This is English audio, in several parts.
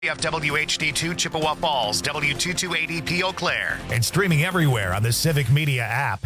WHD2 Chippewa Falls, W2280 Eau Claire, and streaming everywhere on the Civic Media app.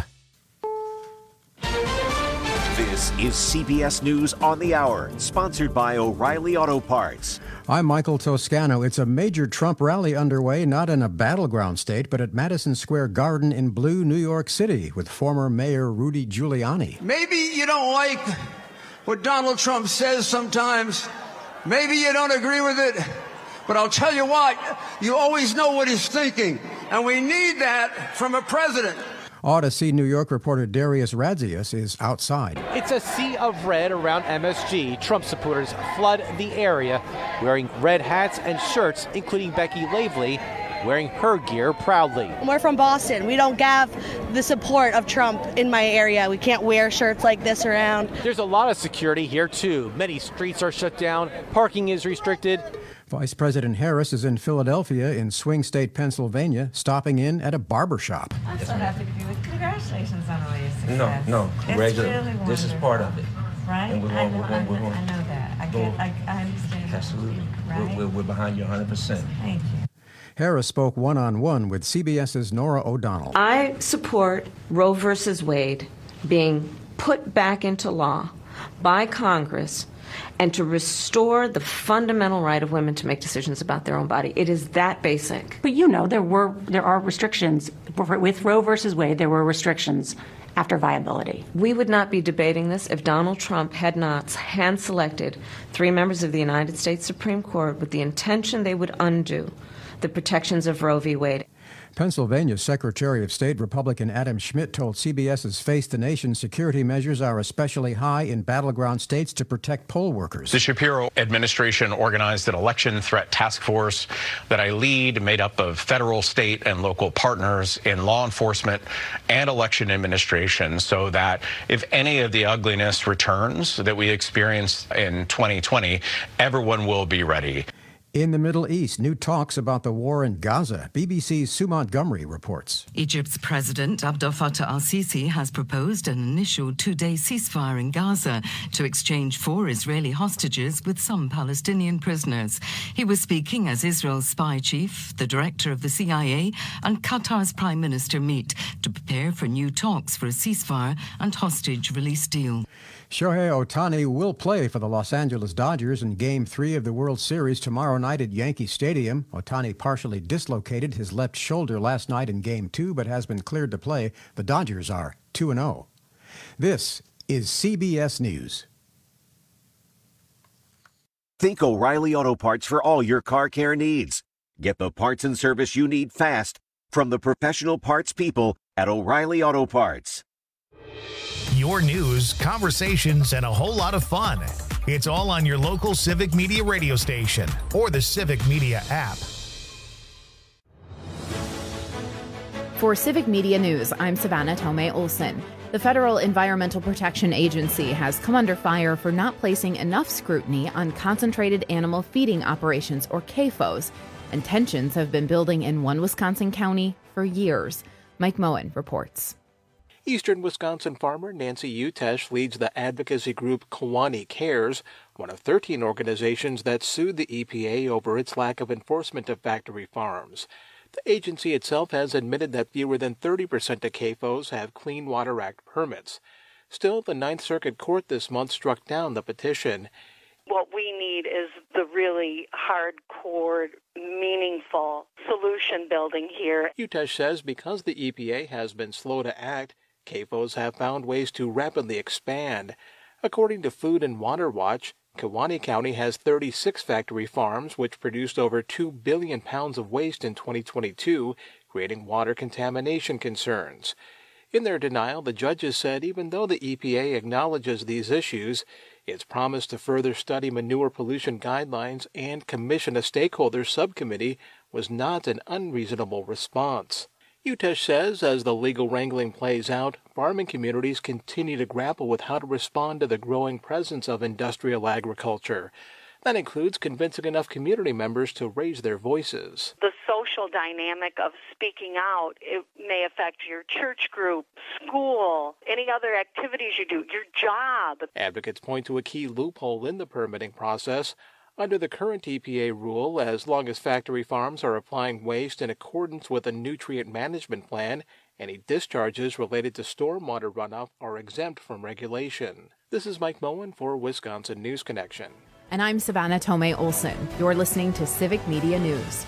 This is CBS News on the Hour, sponsored by O'Reilly Auto Parts. I'm Michael Toscano. It's a major Trump rally underway, not in a battleground state, but at Madison Square Garden in Blue, New York City, with former Mayor Rudy Giuliani. Maybe you don't like what Donald Trump says sometimes. Maybe you don't agree with it. But I'll tell you what, you always know what he's thinking, and we need that from a president. Odyssey New York reporter Darius Radzius is outside. It's a sea of red around MSG. Trump supporters flood the area wearing red hats and shirts, including Becky Lavely, wearing her gear proudly. We're from Boston. We don't have the support of Trump in my area. We can't wear shirts like this around. There's a lot of security here, too. Many streets are shut down. Parking is restricted. Vice President Harris is in Philadelphia in swing state Pennsylvania, stopping in at a barber shop. I'm so happy to be with you. Congratulations on all your success. No, congratulations. Really this is part of it. Right? And I know that. I understand. Absolutely. Right? We're behind you 100%. Thank you. Harris spoke one-on-one with CBS's Norah O'Donnell. I support Roe versus Wade being put back into law by Congress and to restore the fundamental right of women to make decisions about their own body. It is that basic. But you know, there are restrictions. With Roe versus Wade, there were restrictions after viability. We would not be debating this if Donald Trump had not hand-selected 3 members of the United States Supreme Court with the intention they would undo the protections of Roe v. Wade. Pennsylvania's Secretary of State Republican Adam Schmidt told CBS's Face the Nation security measures are especially high in battleground states to protect poll workers. The Shapiro administration organized an election threat task force that I lead, made up of federal, state, and local partners in law enforcement and election administration, so that if any of the ugliness returns that we experienced in 2020, everyone will be ready. In the Middle East, new talks about the war in Gaza. BBC's Sue Montgomery reports. Egypt's President Abdel Fattah al-Sisi has proposed an initial 2-day ceasefire in Gaza to exchange 4 Israeli hostages with some Palestinian prisoners. He was speaking as Israel's spy chief, the director of the CIA, and Qatar's Prime Minister meet to prepare for new talks for a ceasefire and hostage release deal. Shohei Ohtani will play for the Los Angeles Dodgers in Game 3 of the World Series tomorrow night at Yankee Stadium. Ohtani partially dislocated his left shoulder last night in Game 2, but has been cleared to play. The Dodgers are 2-0. This is CBS News. Think O'Reilly Auto Parts for all your car care needs. Get the parts and service you need fast from the professional parts people at O'Reilly Auto Parts. Your news, conversations, and a whole lot of fun. It's all on your local Civic Media radio station or the Civic Media app. For Civic Media News, I'm Savannah Tomei Olson. The Federal Environmental Protection Agency has come under fire for not placing enough scrutiny on concentrated animal feeding operations, or CAFOs, and tensions have been building in one Wisconsin county for years. Mike Moen reports. Eastern Wisconsin farmer Nancy Utesh leads the advocacy group Kewaunee Cares, one of 13 organizations that sued the EPA over its lack of enforcement of factory farms. The agency itself has admitted that fewer than 30% of CAFOs have Clean Water Act permits. Still, the Ninth Circuit Court this month struck down the petition. What we need is the really hardcore, meaningful solution building here. Utesh says because the EPA has been slow to act, CAFOs have found ways to rapidly expand. According to Food and Water Watch, Kewaunee County has 36 factory farms which produced over 2 billion pounds of waste in 2022, creating water contamination concerns. In their denial, the judges said even though the EPA acknowledges these issues, its promise to further study manure pollution guidelines and commission a stakeholder subcommittee was not an unreasonable response. Utesh says as the legal wrangling plays out, farming communities continue to grapple with how to respond to the growing presence of industrial agriculture. That includes convincing enough community members to raise their voices. The social dynamic of speaking out, it may affect your church group, school, any other activities you do, your job. Advocates point to a key loophole in the permitting process. Under the current EPA rule, as long as factory farms are applying waste in accordance with a nutrient management plan, any discharges related to stormwater runoff are exempt from regulation. This is Mike Moen for Wisconsin News Connection. And I'm Savannah Tomei Olson. You're listening to Civic Media News.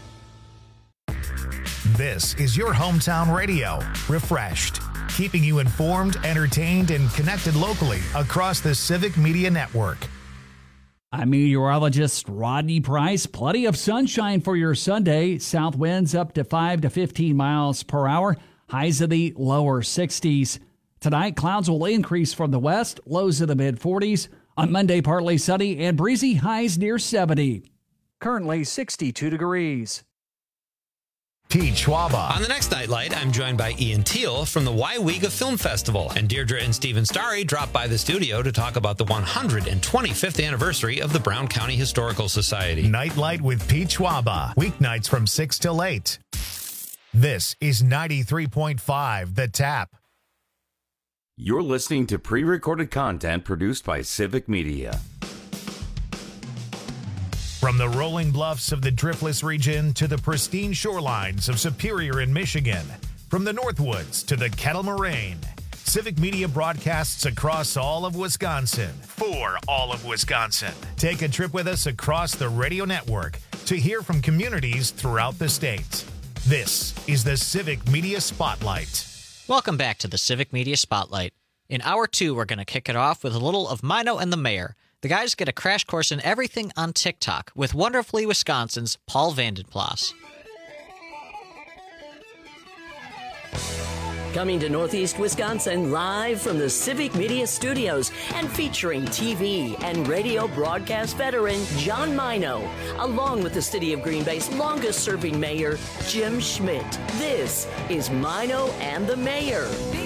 This is your hometown radio, refreshed, keeping you informed, entertained, and connected locally across the Civic Media Network. I'm meteorologist Rodney Price. Plenty of sunshine for your Sunday. South winds up to 5 to 15 miles per hour. Highs in the lower 60s. Tonight, clouds will increase from the west. Lows in the mid-40s. On Monday, partly sunny and breezy. Highs near 70. Currently 62 degrees. Pete Schwaba. On the next Nightlight, I'm joined by Ian Teal from the Waiwiga Film Festival, and Deirdre and Stephen Starry dropped by the studio to talk about the 125th anniversary of the Brown County Historical Society. Nightlight with Pete Schwaba, weeknights from 6 till 8. This is 93.5 The Tap. You're listening to pre-recorded content produced by Civic Media. From the rolling bluffs of the Driftless region to the pristine shorelines of Superior in Michigan, from the Northwoods to the Kettle Moraine, Civic Media broadcasts across all of Wisconsin for all of Wisconsin. Take a trip with us across the radio network to hear from communities throughout the state. This is the Civic Media Spotlight. Welcome back to the Civic Media Spotlight. In Hour 2, we're going to kick it off with a little of Mino and the Mayor. The guys get a crash course in everything on TikTok with Wonderfully Wisconsin's Paul Vandenplas. Coming to Northeast Wisconsin live from the Civic Media Studios and featuring TV and radio broadcast veteran John Mino, along with the City of Green Bay's longest-serving mayor, Jim Schmidt. This is Mino and the Mayor.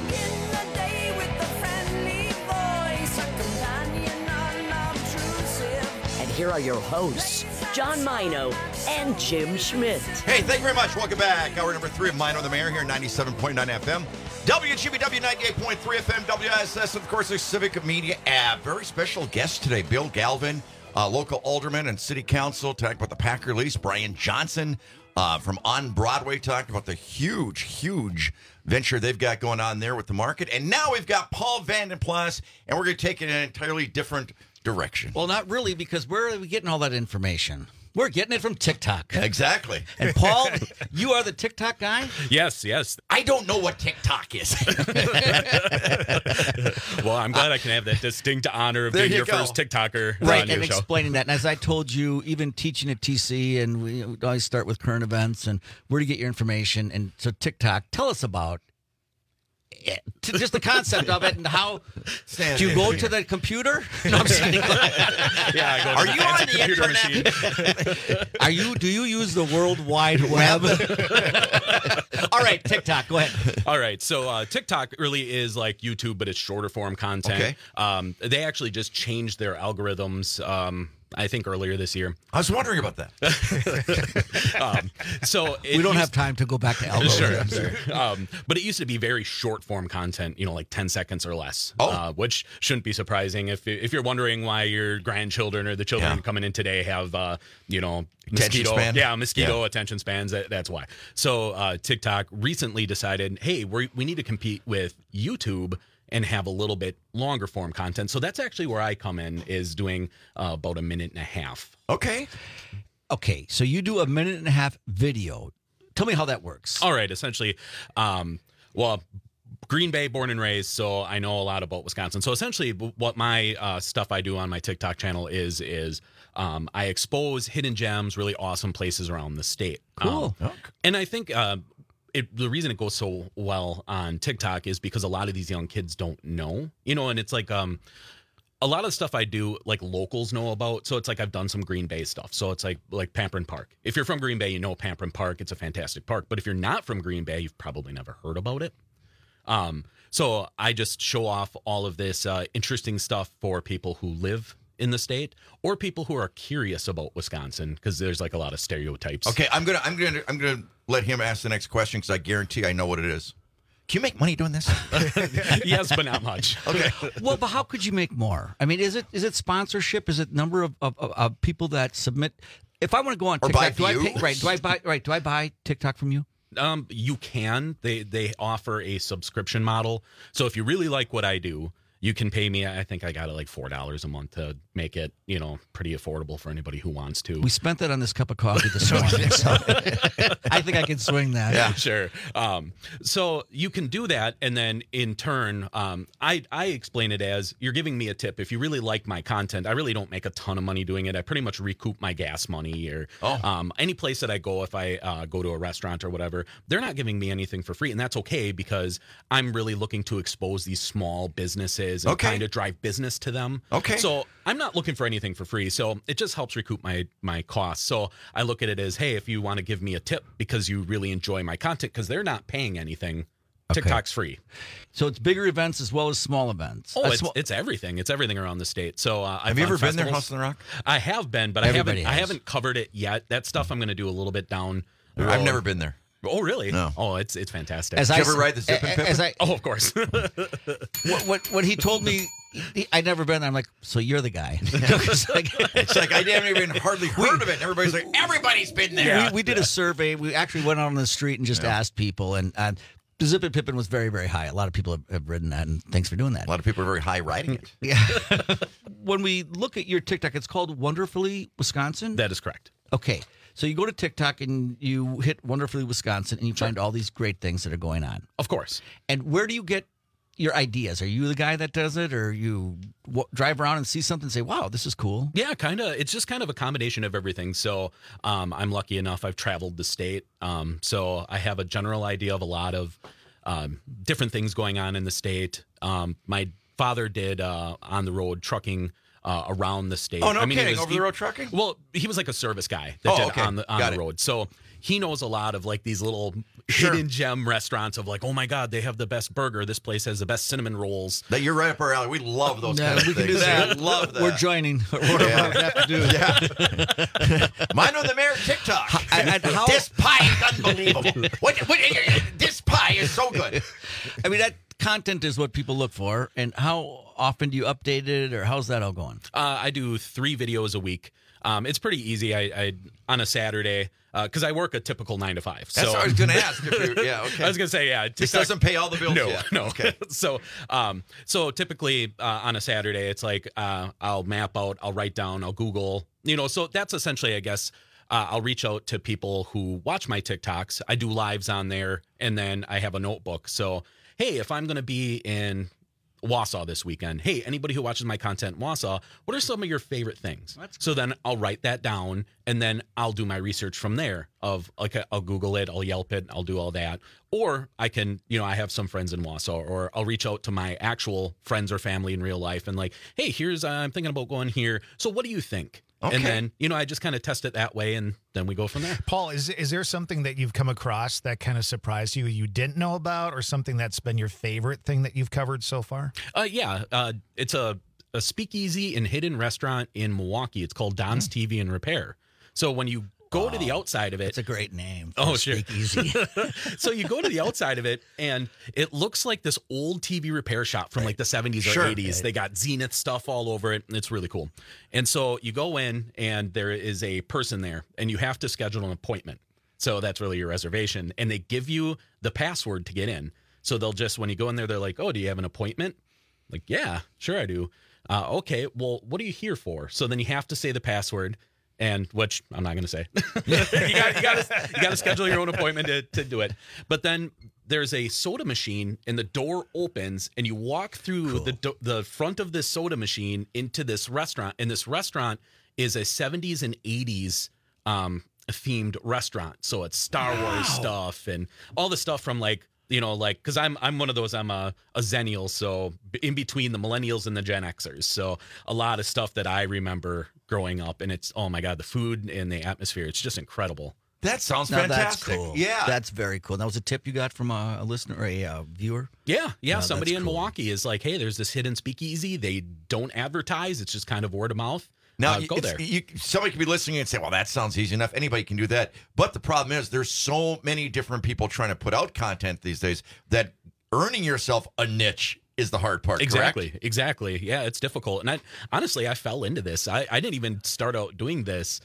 And here are your hosts, John Mino and Jim Schmidt. Hey, thank you very much. Welcome back. Hour number 3 of Mino and the Mayor here, 97.9 FM. WGBW 98.3 FM, WSS, of course, the Civic Media app. Very special guest today, Bill Galvin, local alderman and city council, talking about the pack release. Brian Johnson from On Broadway talking about the huge venture they've got going on there with the market. And now we've got Paul Vandenplas, and we're going to take it in an entirely different direction. Well, not really, because where are we getting all that information? We're getting it from TikTok. Exactly. And Paul, you are the TikTok guy? Yes. I don't know what TikTok is. Well, I'm glad I can have that distinct honor of being your first TikToker. Right, and explaining that. And as I told you, even teaching at TC, and we always start with current events and where to get your information. And so TikTok, tell us about it. Just the concept of it and how. Do you go to the computer? No, I'm saying. Yeah, I go to the computer machine. Do you use the World Wide Web? All right, TikTok, go ahead. All right, so TikTok really is like YouTube, but it's shorter form content. Okay. They actually just changed their algorithms. I think earlier this year. I was wondering about that. So we don't have time to go back to algorithms. Sure. But it used to be very short form content, like 10 seconds or less, which shouldn't be surprising if you're wondering why your grandchildren or the children coming in today have, mosquito attention spans. That's why. So TikTok recently decided, hey, we need to compete with YouTube and have a little bit longer form content. So that's actually where I come in, is doing about a minute and a half. Okay, so you do a minute and a half video. Tell me how that works. All right, essentially, Green Bay, born and raised, so I know a lot about Wisconsin. So essentially what my stuff I do on my TikTok channel is I expose hidden gems, really awesome places around the state. Cool. And I think the reason it goes so well on TikTok is because a lot of these young kids don't know, and it's like a lot of stuff I do, like locals know about. So it's like I've done some Green Bay stuff. So it's like Pamprin Park. If you're from Green Bay, you know Pamprin Park. It's a fantastic park. But if you're not from Green Bay, you've probably never heard about it. So I just show off all of this interesting stuff for people who live in the state or people who are curious about Wisconsin, because there's like a lot of stereotypes. Okay, I'm gonna let him ask the next question because I guarantee I know what it is. Can you make money doing this? Yes, but not much. Okay. Well, but how could you make more? I mean, is it sponsorship? Is it number of people that submit? If I want to go on Or TikTok, buy do I buy TikTok from you? You can. They offer a subscription model. So if you really like what I do, you can pay me. I think I got it like $4 a month to make it, pretty affordable for anybody who wants to. We spent that on this cup of coffee this morning. So I think I can swing that. Yeah, sure. So you can do that, and then in turn, I explain it as you're giving me a tip. If you really like my content, I really don't make a ton of money doing it. I pretty much recoup my gas money, or any place that I go. If I go to a restaurant or whatever, they're not giving me anything for free, and that's okay because I'm really looking to expose these small businesses and kind of drive business to them. Okay. So I'm not looking for anything for free. So it just helps recoup my costs. So I look at it as, hey, if you want to give me a tip because you really enjoy my content, because they're not paying anything, TikTok's free. So it's bigger events as well as small events. Oh, it's everything. It's everything around the state. So have you ever been there, House on the Rock? I have been, but I haven't covered it yet. That stuff I'm going to do a little bit down. I've never been there. Oh, really? No. Oh, it's fantastic. Did you ever ride the Zip and Pippin? Of course. What he told me, I'd never been there. I'm like, so you're the guy. It's like I haven't even hardly heard of it. And everybody's like, everybody's been there. We did a survey. We actually went out on the street and just asked people. And the Zip and Pippin was very, very high. A lot of people have ridden that, and thanks for doing that. A lot of people are very high riding it. Yeah. When we look at your TikTok, it's called Wonderfully Wisconsin? That is correct. Okay. So you go to TikTok and you hit Wonderfully Wisconsin and you find all these great things that are going on. Of course. And where do you get your ideas? Are you the guy that does it, or you drive around and see something and say, wow, this is cool? Yeah, kind of. It's just kind of a combination of everything. So I'm lucky enough. I've traveled the state. So I have a general idea of a lot of different things going on in the state. My father did on the road trucking around the state. Oh, no kidding. Over the road trucking? Well, he was like a service guy that did on the road. So he knows a lot of like these little hidden gem restaurants of like, oh my God, they have the best burger. This place has the best cinnamon rolls. That you're right up our alley. We love those kind of we things. Can do that. We love that. We're joining. Whatever we have to do. Yeah. Mine on the Mayor TikTok. This pie is unbelievable. This pie is so good. I mean, that content is what people look for. And how often do you update it, or how's that all going? I do 3 videos a week. It's pretty easy. I on a Saturday, because I work a typical 9 to 5. That's what I was going to ask. I was going to say, yeah. This doesn't pay all the bills yet. No. Okay. So typically on a Saturday, it's like I'll map out, I'll write down, I'll Google. So that's essentially, I guess, I'll reach out to people who watch my TikToks. I do lives on there, and then I have a notebook. So, hey, if I'm going to be in Wausau this weekend, hey, anybody who watches my content in Wausau, what are some of your favorite things? So then I'll write that down, and then I'll do my research from there of like, I'll Google it, I'll Yelp it, I'll do all that. Or I can, I have some friends in Wausau, or I'll reach out to my actual friends or family in real life and like, hey, I'm thinking about going here. So what do you think? Okay. And then, I just kind of test it that way, and then we go from there. Paul, is there something that you've come across that kind of surprised you didn't know about, or something that's been your favorite thing that you've covered so far? Yeah. It's a speakeasy and hidden restaurant in Milwaukee. It's called Don's TV and Repair. So when you go to the outside of it. It's a great name. Sure. Speakeasy. So you go to the outside of it, and it looks like this old TV repair shop from like the 70s or 80s. Right. They got Zenith stuff all over it, and it's really cool. And so you go in, and there is a person there, and you have to schedule an appointment. So that's really your reservation. And they give you the password to get in. So they'll just, when you go in there, they're like, oh, do you have an appointment? Like, yeah, sure I do. Okay, well, what are you here for? So then you have to say the password. And which I'm not going to say. you got to schedule your own appointment to do it. But then there's a soda machine, and the door opens, and you walk through the front of this soda machine into this restaurant. And this restaurant is a 70s and 80s themed restaurant. So it's Star Wars stuff and all the stuff from like, because I'm one of those, I'm a Zennial, so in between the millennials and the Gen Xers. So a lot of stuff that I remember growing up, and it's, oh my God, the food and the atmosphere, it's just incredible. That sounds fantastic. That's cool. Yeah. That's very cool. That was a tip you got from a listener or a viewer? Yeah. Somebody in Milwaukee is like, hey, there's this hidden speakeasy. They don't advertise. It's just kind of word of mouth. Now, go there. Somebody could be listening and say, well, that sounds easy enough. Anybody can do that. But the problem is there's so many different people trying to put out content these days that earning yourself a niche is the hard part. Exactly. Yeah, it's difficult. And I fell into this. I didn't even start out doing this.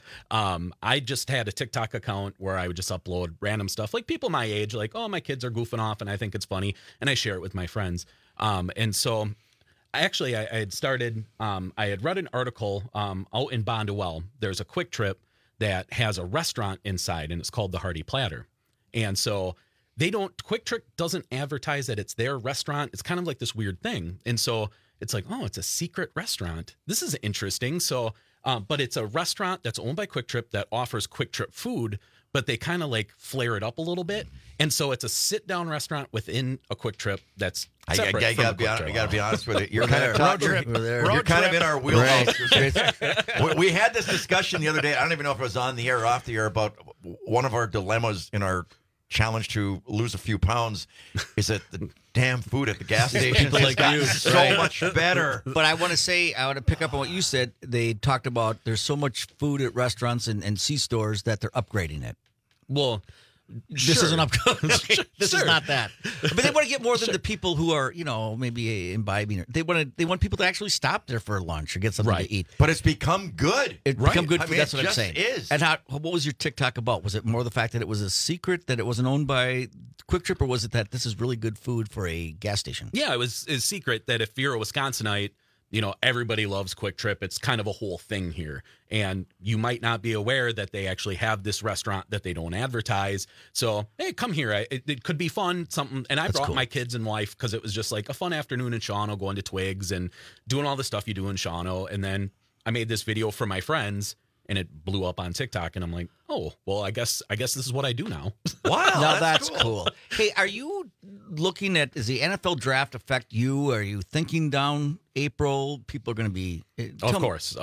I just had a TikTok account where I would just upload random stuff, like people my age, like, oh, my kids are goofing off and I think it's funny, and I share it with my friends. And so I had started, I had read an article out in Bondwell. There's a Quick Trip that has a restaurant inside, and it's called the Hearty Platter. And so Quick Trip doesn't advertise that it's their restaurant. It's kind of like this weird thing. And so it's like, oh, it's a secret restaurant. This is interesting. So, but it's a restaurant that's owned by Quick Trip that offers Quick Trip food, but they kind of like flare it up a little bit. And so it's a sit-down restaurant within a Quick Trip that's separate from a Quick Trip. I got to be honest with you. You're kind of you're kind of in our wheelhouse. Right. We had this discussion the other day. I don't even know if it was on the air or off the air about one of our dilemmas in our challenge to lose a few pounds is that the damn food at the gas station like you, so much better. But I want to pick up on what you said. They talked about there's so much food at restaurants and C-stores that they're upgrading it. Well, this isn't upgrading. This is not that. But they want to get more than Sure. the people who are, maybe imbibing. They want people to actually stop there for lunch or get something to eat. But it's become good. It's become good. I mean, That's it what I'm just saying. is. And what was your TikTok about? Was it more the fact that it was a secret, that it wasn't owned by Quick Trip, or was it that this is really good food for a gas station? Yeah, it's secret that if you're a Wisconsinite, everybody loves Quick Trip. It's kind of a whole thing here. And you might not be aware that they actually have this restaurant that they don't advertise. So, hey, come here. It could be fun, something. And I brought my kids and wife because it was just like a fun afternoon in Shawano, going to Twigs and doing all the stuff you do in Shawano. And then I made this video for my friends, and it blew up on TikTok. And I'm like, oh, well, I guess this is what I do now. Wow, now that's cool. Hey, are you looking at, does the NFL draft affect you? Are you thinking down April? People are going to be... Of course.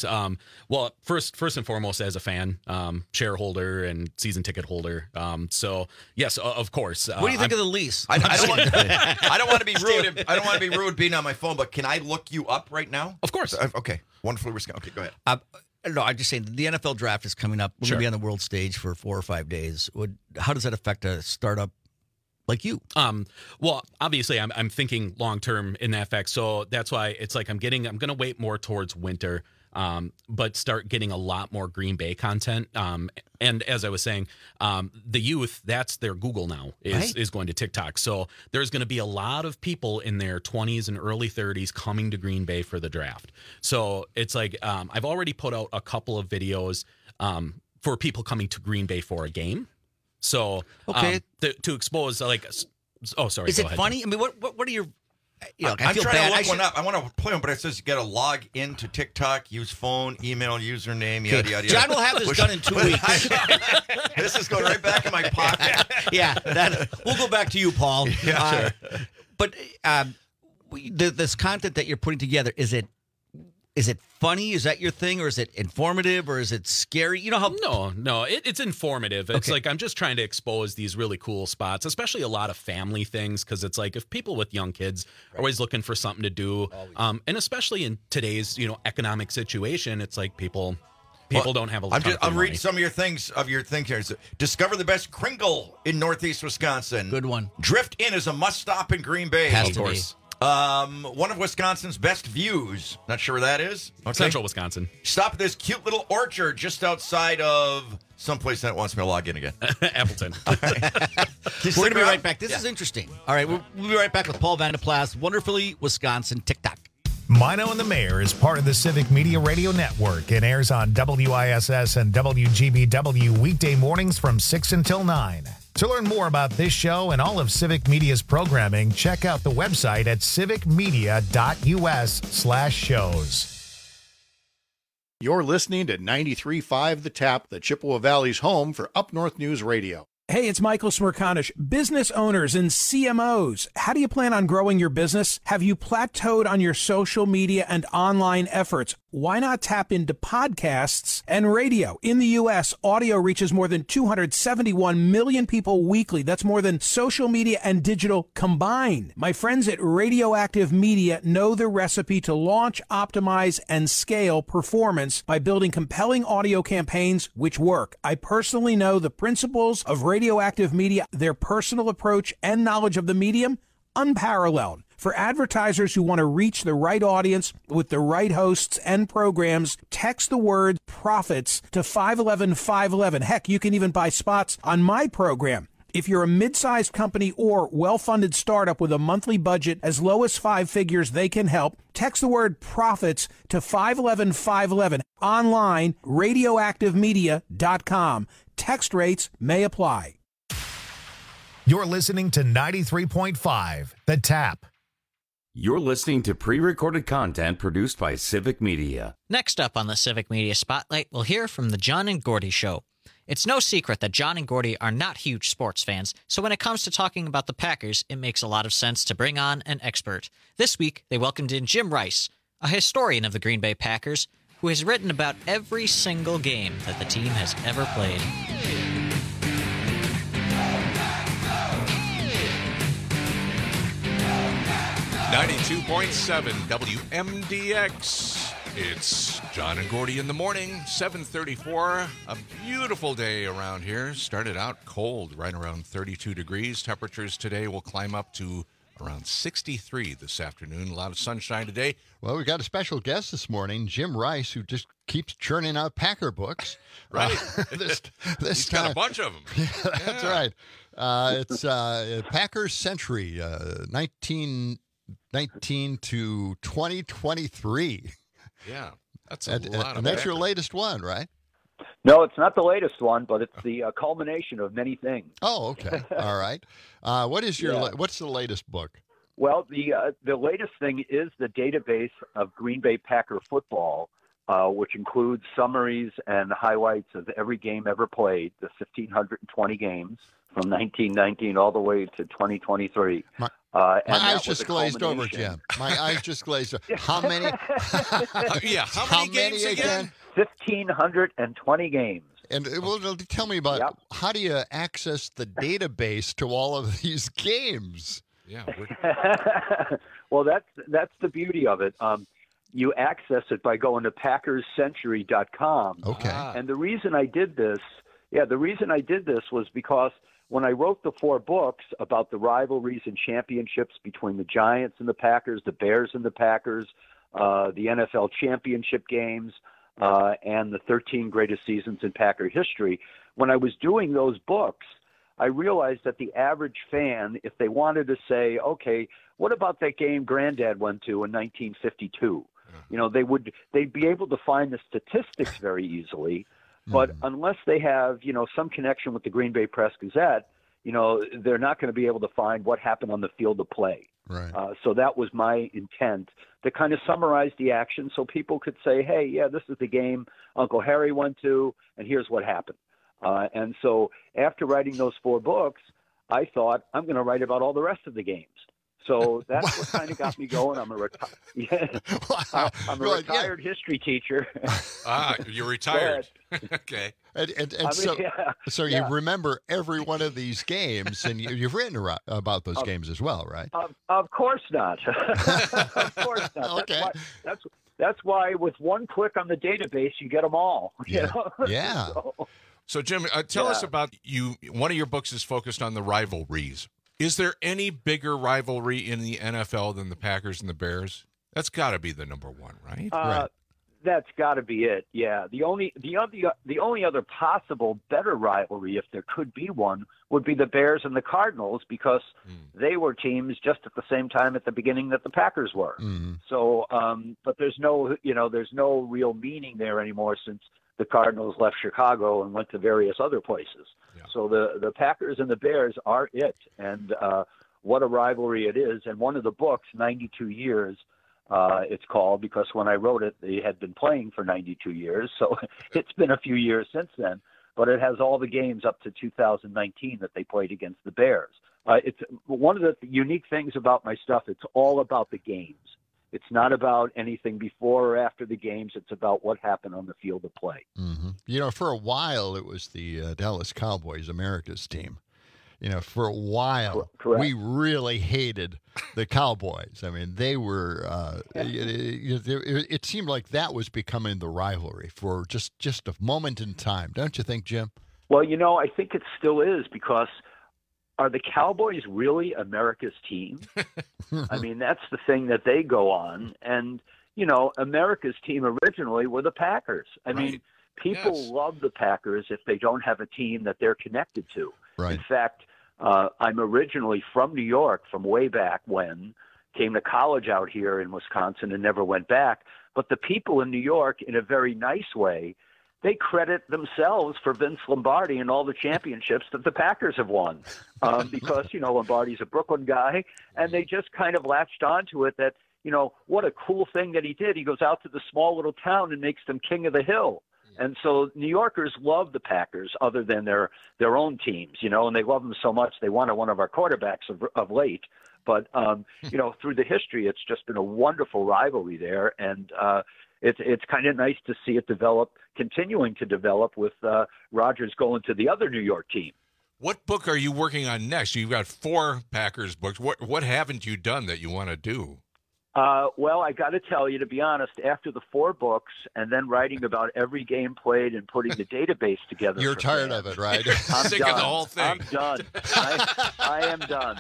Well, first and foremost, as a fan, shareholder and season ticket holder. So yes, of course. What do you think of the lease? I don't want to be rude. I don't want to be rude being on my phone, but can I look you up right now? Of course. Okay. Wonderfully Wisconsin. Okay, go ahead. No, I'm just saying the NFL draft is coming up. We're going to be on the world stage for 4 or 5 days. How does that affect a startup like you? Well, obviously, I'm thinking long term in that fact. So that's why it's like I'm going to wait more towards winter, but start getting a lot more Green Bay content. And as I was saying, the youth, that's their Google now is going to TikTok. So there's going to be a lot of people in their 20s and early 30s coming to Green Bay for the draft. So it's like I've already put out a couple of videos for people coming to Green Bay for a game. So to expose sorry. Is it funny? I mean, what are your... I'm trying to look one up. I want to play one, but it says you got to log into TikTok, use phone, email, username, yada, yada, yada. John will have this done in 2 weeks. This is going right back in my pocket. Yeah, we'll go back to you, Paul. Yeah, sure. But this content that you're putting together, is it funny? Is that your thing, or is it informative, or is it scary? You know how? No, it's informative. It's like I'm just trying to expose these really cool spots, especially a lot of family things, because it's like if people with young kids are always looking for something to do, and especially in today's economic situation, it's like people don't have a lot. I'll read some of your things here. Discover the best Kringle in Northeast Wisconsin. Good one. Drift Inn is a must stop in Green Bay. Has to be. One of Wisconsin's best views. Not sure where that is. Okay. Central Wisconsin. Stop at this cute little orchard just outside of someplace that wants me to log in again. Appleton. We're going to be right back. This is interesting. All right, we'll be right back with Paul Vanderplas, Wonderfully Wisconsin TikTok. Mino and the Mayor is part of the Civic Media Radio Network and airs on WISS and WGBW weekday mornings from 6 until 9. To learn more about this show and all of Civic Media's programming, check out the website at civicmedia.us/shows. You're listening to 93.5 The Tap, the Chippewa Valley's home for Up North News Radio. Hey, it's Michael Smirkanish. Business owners and CMOs, how do you plan on growing your business? Have you plateaued on your social media and online efforts? Why not tap into podcasts and radio? In the U.S., audio reaches more than 271 million people weekly. That's more than social media and digital combined. My friends at Radioactive Media know the recipe to launch, optimize, and scale performance by building compelling audio campaigns which work. I personally know the principles of Radioactive Media, their personal approach and knowledge of the medium unparalleled. For advertisers who want to reach the right audience with the right hosts and programs, text the word profits to 511-511. Heck, you can even buy spots on my program. If you're a mid-sized company or well-funded startup with a monthly budget as low as 5 figures, they can help. Text the word profits to 511-511. Online, radioactivemedia.com. Text rates may apply. You're listening to 93.5 The Tap. You're listening to pre-recorded content produced by Civic Media. Next up on the Civic Media Spotlight, we'll hear from the John and Gordy Show. It's no secret that John and Gordy are not huge sports fans, so when it comes to talking about the Packers, it makes a lot of sense to bring on an expert. This week, they welcomed in Jim Rice, a historian of the Green Bay Packers, who has written about every single game that the team has ever played. 92.7 WMDX. It's John and Gordy in the morning, 7:34. A beautiful day around here. Started out cold, right around 32 degrees. Temperatures today will climb up to around 63 this afternoon. A lot of sunshine today. Well, we got a special guest this morning, Jim Rice, who just keeps churning out Packer books. Right. This He's time. got a bunch of them. Yeah, that's right. It's Packers Century, 1919 to 2023. Yeah, that's a lot of And that's your Packers. latest one, right? No, it's not the latest one, but it's the culmination of many things. Oh, okay. All right. What's the latest book? Well, the latest thing is the database of Green Bay Packer football, which includes summaries and highlights of every game ever played, the 1,520 games from 1919 all the way to 2023. My eyes just glazed over, Jim. My eyes just glazed over. How many? Yeah, how many games again? 1,520 games. And tell me about how do you access the database to all of these games? Yeah. Well, that's the beauty of it. You access it by going to PackersCentury.com. Okay. And the reason I did this, was because when I wrote the 4 books about the rivalries and championships between the Giants and the Packers, the Bears and the Packers, the NFL championship games, and the 13 greatest seasons in Packer history, when I was doing those books, I realized that the average fan, if they wanted to say, okay, what about that game Granddad went to in 1952? You know, they'd be able to find the statistics very easily. But unless they have, some connection with the Green Bay Press-Gazette, they're not going to be able to find what happened on the field of play. Right. So that was my intent, to kind of summarize the action so people could say, hey, yeah, this is the game Uncle Harry went to, and here's what happened. And so after writing those 4 books, I thought, I'm going to write about all the rest of the games. So that's what kind of got me going. I'm a retired history teacher. You're retired. Okay. So you remember every one of these games, and you've written about those games as well, right? Of course not. Of course not. Okay. That's why with one click on the database, you get them all. Yeah. Yeah. So Jim, tell us about you. One of your books is focused on the rivalries. Is there any bigger rivalry in the NFL than the Packers and the Bears? That's got to be the number one, right? Right. That's got to be it. Yeah. The only other possible better rivalry, if there could be one, would be the Bears and the Cardinals, because they were teams just at the same time at the beginning that the Packers were. So, but there's no real meaning there anymore since the Cardinals left Chicago and went to various other places. Yeah. So the Packers and the Bears are it, and what a rivalry it is. And one of the books, 92 Years, it's called, because when I wrote it, they had been playing for 92 years. So it's been a few years since then, but it has all the games up to 2019 that they played against the Bears. It's one of the unique things about my stuff. It's all about the games. It's not about anything before or after the games. It's about what happened on the field of play. Mm-hmm. For a while, it was the Dallas Cowboys, America's team. For a while, we really hated the Cowboys. I mean, they were, it seemed like that was becoming the rivalry for just a moment in time. Don't you think, Jim? Well, I think it still is, because are the Cowboys really America's team? I mean, that's the thing that they go on. And, you know, America's team originally were the Packers. I mean, people love the Packers if they don't have a team that they're connected to. Right. In fact, I'm originally from New York, from way back when, came to college out here in Wisconsin and never went back. But the people in New York, in a very nice way, they credit themselves for Vince Lombardi and all the championships that the Packers have won. Because, you know, Lombardi's a Brooklyn guy, and they just kind of latched onto it that, you know, what a cool thing that he did. He goes out to the small little town and makes them king of the hill. And so New Yorkers love the Packers other than their own teams, you know, and they love them so much they wanted one of our quarterbacks of late. But, you know, through the history, it's just been a wonderful rivalry there. And it's kind of nice to see it continuing to develop with Rodgers going to the other New York team. What book are you working on next? You've got 4 Packers books. What haven't you done that you want to do? Well, I got to tell you, to be honest, after the 4 books and then writing about every game played and putting the database together. You're tired of it, right? I'm sick done. of the whole thing. I'm done. I am done.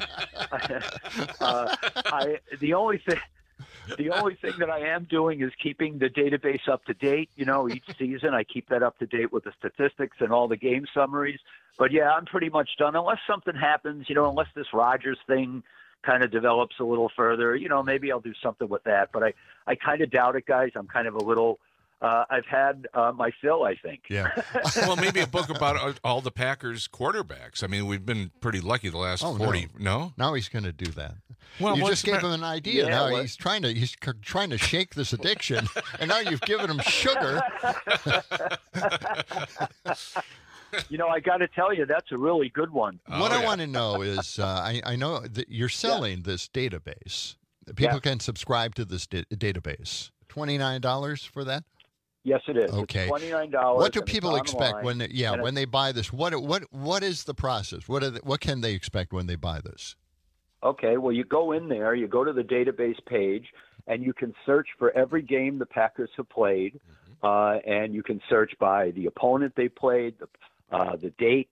The only thing that I am doing is keeping the database up to date. You know, each season I keep that up to date with the statistics and all the game summaries. But yeah, I'm pretty much done unless something happens, you know, unless this Rodgers thing kind of develops a little further, you know, maybe I'll do something with that. But I kind of doubt it, guys. I'm kind of a little, I've had my fill, I think. Yeah. Well, maybe a book about all the Packers quarterbacks. I mean, we've been pretty lucky the last 40. No? Now he's going to do that. Well, you just gave him an idea. Yeah, now what? he's trying to shake this addiction, and now you've given him sugar. You know, I got to tell you, that's a really good one. What I want to know is, I know that you're selling this database. People can subscribe to this database. $29 for that? Yes, it is. Okay. It's $29. What do and people it's expect online, when they buy this? What is the process? What can they expect when they buy this? Okay, well, you go in there, you go to the database page, and you can search for every game the Packers have played, and you can search by the opponent they played, the date,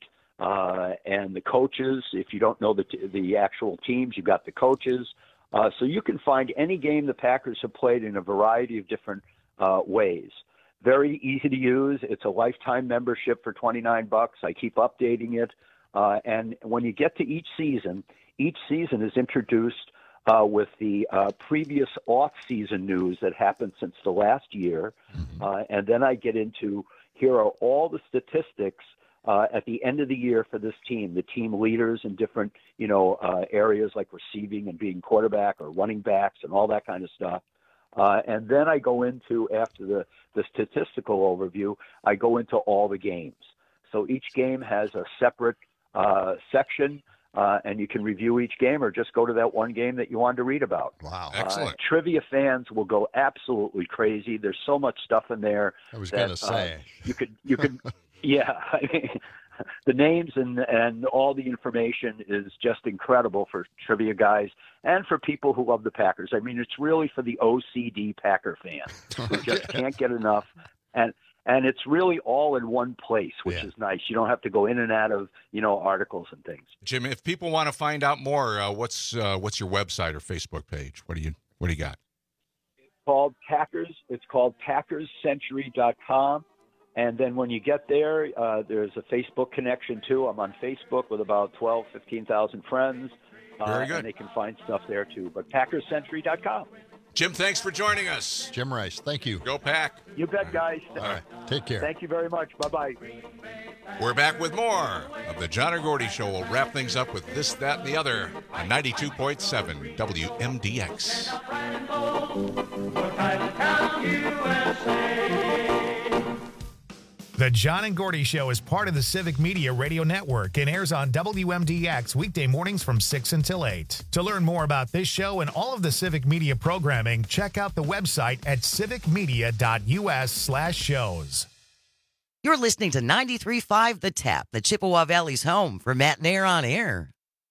and the coaches. If you don't know the actual teams, you've got the coaches. So you can find any game the Packers have played in a variety of different ways. Very easy to use. It's a lifetime membership for $29. I keep updating it. And when you get to each season is introduced with the previous off-season news that happened since the last year. And then I get into, here are all the statistics at the end of the year for this team, the team leaders in different, you know, areas like receiving and being quarterback or running backs and all that kind of stuff. And then I go into, after the statistical overview, I go into all the games. So each game has a separate section, and you can review each game or just go to that one game that you wanted to read about. Wow. Excellent. Trivia fans will go absolutely crazy. There's so much stuff in there. I was going to say. You could yeah, I mean, the names and all the information is just incredible for trivia guys and for people who love the Packers. I mean, it's really for the OCD Packer fan who just can't get enough. And it's really all in one place, which is nice. You don't have to go in and out of, you know, articles and things. Jim, if people want to find out more, what's your website or Facebook page? What do you got? It's called Packers. It's called PackersCentury.com. And then when you get there, there's a Facebook connection, too. I'm on Facebook with about 15,000 friends. Very good. And they can find stuff there, too. But PackersCentury.com. Jim, thanks for joining us. Jim Rice, thank you. Go Pack. You bet, guys. All right, take care. Thank you very much. Bye-bye. We're back with more of the John and Gordy Show. We'll wrap things up with This, That, and the Other on 92.7 WMDX. The John and Gordy Show is part of the Civic Media Radio Network and airs on WMDX weekday mornings from 6 until 8. To learn more about this show and all of the Civic Media programming, check out the website at civicmedia.us/shows. You're listening to 93.5 The Tap, the Chippewa Valley's home for Matt and Air on Air.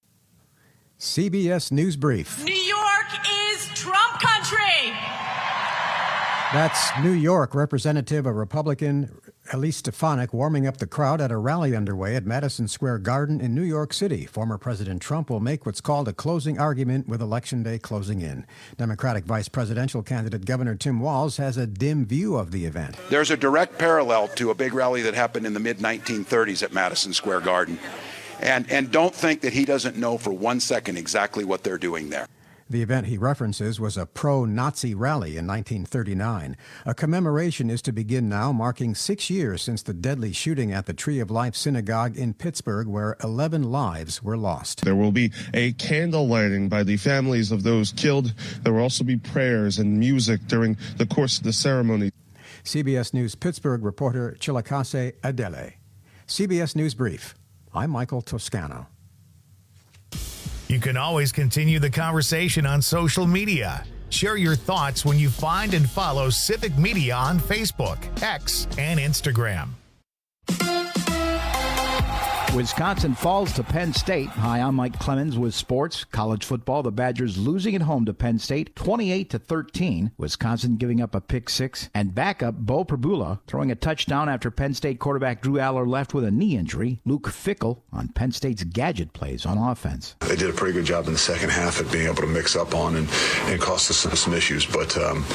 CBS News Brief. New York is Trump country. That's New York Representative, a Republican Elise Stefanik warming up the crowd at a rally underway at Madison Square Garden in New York City. Former President Trump will make what's called a closing argument with Election Day closing in. Democratic vice presidential candidate Governor Tim Walz has a dim view of the event. There's a direct parallel to a big rally that happened in the mid-1930s at Madison Square Garden. And don't think that he doesn't know for 1 second exactly what they're doing there. The event he references was a pro-Nazi rally in 1939. A commemoration is to begin now, marking 6 years since the deadly shooting at the Tree of Life Synagogue in Pittsburgh, where 11 lives were lost. There will be a candle lighting by the families of those killed. There will also be prayers and music during the course of the ceremony. CBS News Pittsburgh reporter Chilakase Adele. CBS News Brief. I'm Michael Toscano. You can always continue the conversation on social media. Share your thoughts when you find and follow Civic Media on Facebook, X, and Instagram. Wisconsin falls to Penn State. Hi, I'm Mike Clemens with sports. College football, the Badgers losing at home to Penn State 28-13. Wisconsin giving up a pick six. And backup Bo Prabula throwing a touchdown after Penn State quarterback Drew Aller left with a knee injury. Luke Fickell on Penn State's gadget plays on offense. They did a pretty good job in the second half at being able to mix up on and cost us some issues. But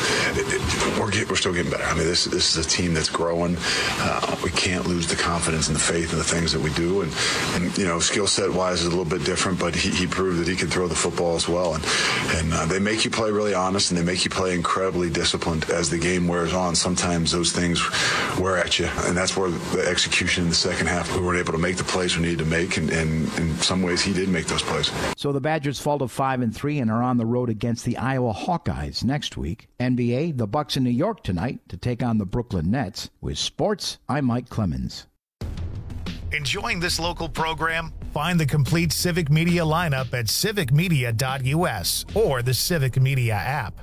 we're still getting better. I mean, this is a team that's growing. We can't lose the confidence and the faith in the things that we do. And you know, skill set wise is a little bit different, but he proved that he can throw the football as well. And they make you play really honest, and they make you play incredibly disciplined as the game wears on. Sometimes those things wear at you, and that's where the execution in the second half, we weren't able to make the plays we needed to make, and in some ways he did make those plays. So the Badgers fall to 5-3 and are on the road against the Iowa Hawkeyes next week. NBA, the Bucks in New York tonight to take on the Brooklyn Nets. With sports, I'm Mike Clemens. Enjoying this local program? Find the complete Civic Media lineup at civicmedia.us or the Civic Media app.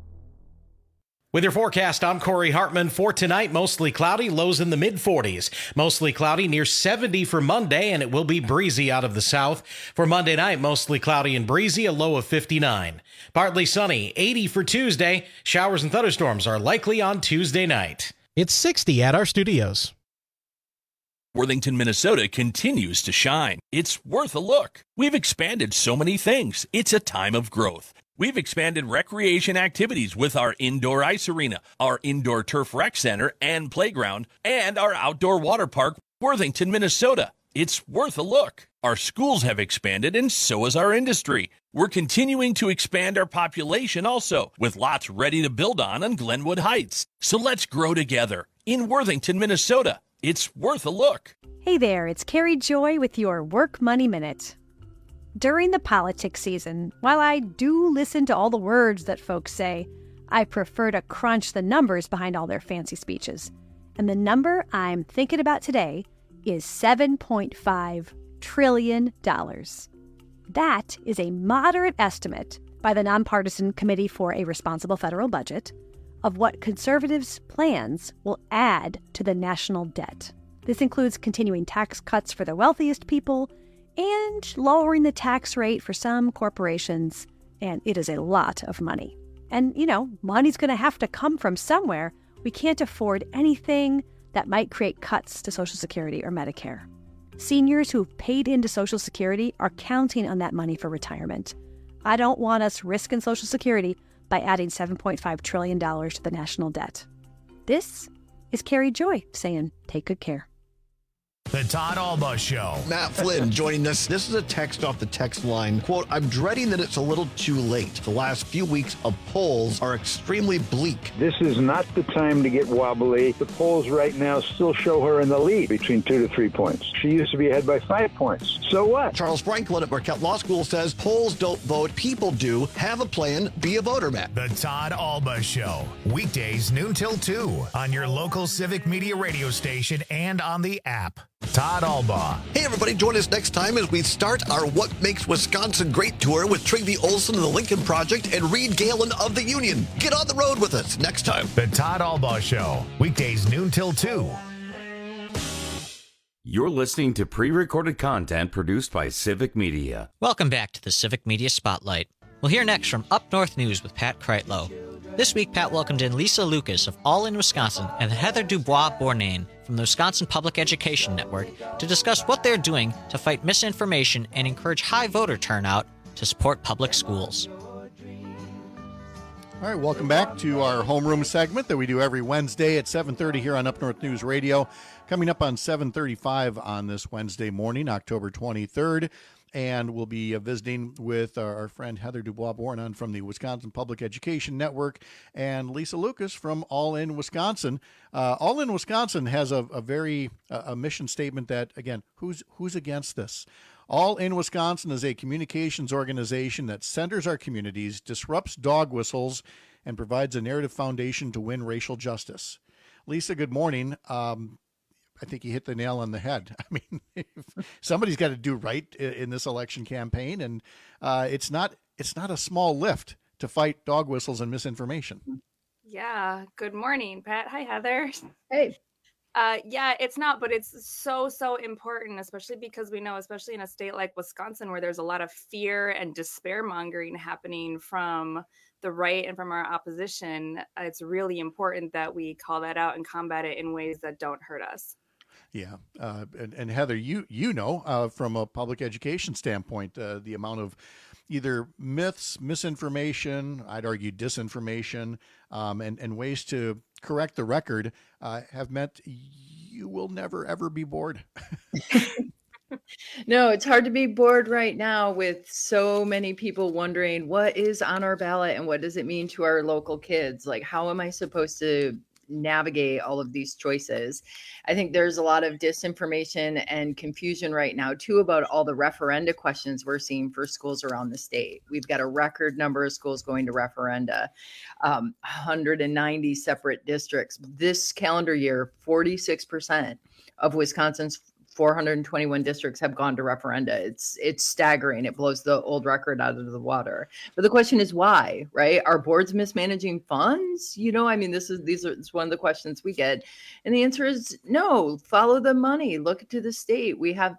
With your forecast, I'm Corey Hartman. For tonight, mostly cloudy, lows in the mid-40s. Mostly cloudy, near 70 for Monday, and it will be breezy out of the south. For Monday night, mostly cloudy and breezy, a low of 59. Partly sunny, 80 for Tuesday. Showers and thunderstorms are likely on Tuesday night. It's 60 at our studios. Worthington, Minnesota continues to shine. It's worth a look. We've expanded so many things. It's a time of growth. We've expanded recreation activities with our indoor ice arena, our indoor turf rec center and playground, and our outdoor water park, Worthington, Minnesota. It's worth a look. Our schools have expanded, and so has our industry. We're continuing to expand our population also, with lots ready to build on Glenwood Heights. So let's grow together in Worthington, Minnesota. It's worth a look. Hey there, it's Carrie Joy with your Work Money Minute. During the politics season, while I do listen to all the words that folks say, I prefer to crunch the numbers behind all their fancy speeches. And the number I'm thinking about today is $7.5 trillion. That is a moderate estimate by the Nonpartisan Committee for a Responsible Federal Budget of what conservatives' plans will add to the national debt. This includes continuing tax cuts for the wealthiest people and lowering the tax rate for some corporations, and it is a lot of money. And, you know, money's going to have to come from somewhere. We can't afford anything that might create cuts to Social Security or Medicare. Seniors who've paid into Social Security are counting on that money for retirement. I don't want us risking Social Security by adding $7.5 trillion to the national debt. This is Carrie Joy saying, take good care. The Todd Alba Show. Matt Flynn joining us. This is a text off the text line. Quote, I'm dreading that it's a little too late. The last few weeks of polls are extremely bleak. This is not the time to get wobbly. The polls right now still show her in the lead between 2 to 3 points. She used to be ahead by 5 points. So what? Charles Franklin at Marquette Law School says polls don't vote, people do. Have a plan, be a voter, Matt. The Todd Alba Show. Weekdays noon till 2 on your local Civic Media radio station and on the app. Todd Alba. Hey, everybody, join us next time as we start our What Makes Wisconsin Great tour with Trygve Olsen of the Lincoln Project and Reed Galen of the Union. Get on the road with us next time. The Todd Alba Show. Weekdays noon till 2. You're listening to pre-recorded content produced by Civic Media. Welcome back to the Civic Media Spotlight. We'll hear next from Up North News with Pat Kreitlow. This week, Pat welcomed in Lisa Lucas of All In Wisconsin and Heather Dubois-Bournain from the Wisconsin Public Education Network to discuss what they're doing to fight misinformation and encourage high voter turnout to support public schools. All right, welcome back to our homeroom segment that we do every Wednesday at 7:30 here on Up North News Radio. Coming up on 7:35 on this Wednesday morning, October 23rd. And we'll be visiting with our friend Heather Dubois-Bournain from the Wisconsin Public Education Network and Lisa Lucas from All In Wisconsin. All In Wisconsin has a very mission statement that, again, who's against this? All In Wisconsin is a communications organization that centers our communities, disrupts dog whistles, and provides a narrative foundation to win racial justice. Lisa, good morning. I think you hit the nail on the head. I mean, somebody's got to do right in this election campaign, and it's not a small lift to fight dog whistles and misinformation. Yeah. Good morning, Pat. Hi, Heather. Hey. Yeah, it's not, but it's so important, especially because we know, especially in a state like Wisconsin, where there's a lot of fear and despair mongering happening from the right and from our opposition. It's really important that we call that out and combat it in ways that don't hurt us. Yeah. And Heather, you know, from a public education standpoint, the amount of either myths, misinformation, I'd argue disinformation, and ways to correct the record have meant you will never, ever be bored. No, it's hard to be bored right now with so many people wondering what is on our ballot and what does it mean to our local kids? Like, how am I supposed to navigate all of these choices? I think there's a lot of disinformation and confusion right now too about all the referenda questions we're seeing for schools around the state. We've got a record number of schools going to referenda, 190 separate districts. This calendar year, 46% of Wisconsin's 421 districts have gone to referenda. It's staggering. It blows the old record out of the water. But the question is why, right? Are boards mismanaging funds? You know, I mean, it's one of the questions we get. And the answer is no, follow the money, look to the state. We have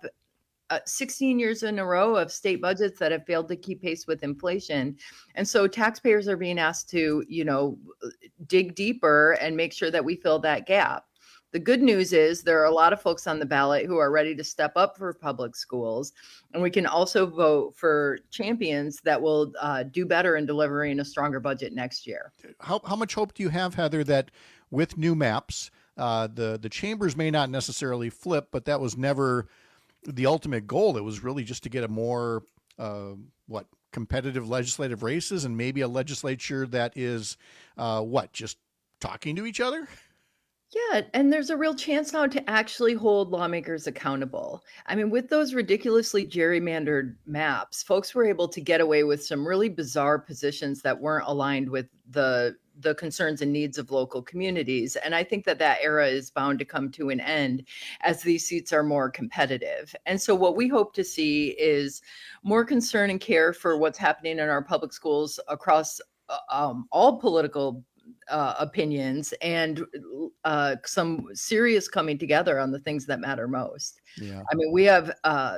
16 years in a row of state budgets that have failed to keep pace with inflation. And so taxpayers are being asked to, you know, dig deeper and make sure that we fill that gap. The good news is there are a lot of folks on the ballot who are ready to step up for public schools. And we can also vote for champions that will do better in delivering a stronger budget next year. How much hope do you have, Heather, that with new maps, the chambers may not necessarily flip, but that was never the ultimate goal? It was really just to get a more, competitive legislative races and maybe a legislature that is, just talking to each other? Yeah, and there's a real chance now to actually hold lawmakers accountable. I mean, with those ridiculously gerrymandered maps, folks were able to get away with some really bizarre positions that weren't aligned with the concerns and needs of local communities. And I think that era is bound to come to an end as these seats are more competitive. And so what we hope to see is more concern and care for what's happening in our public schools across all political opinions and some serious coming together on the things that matter most. Yeah. I mean, we have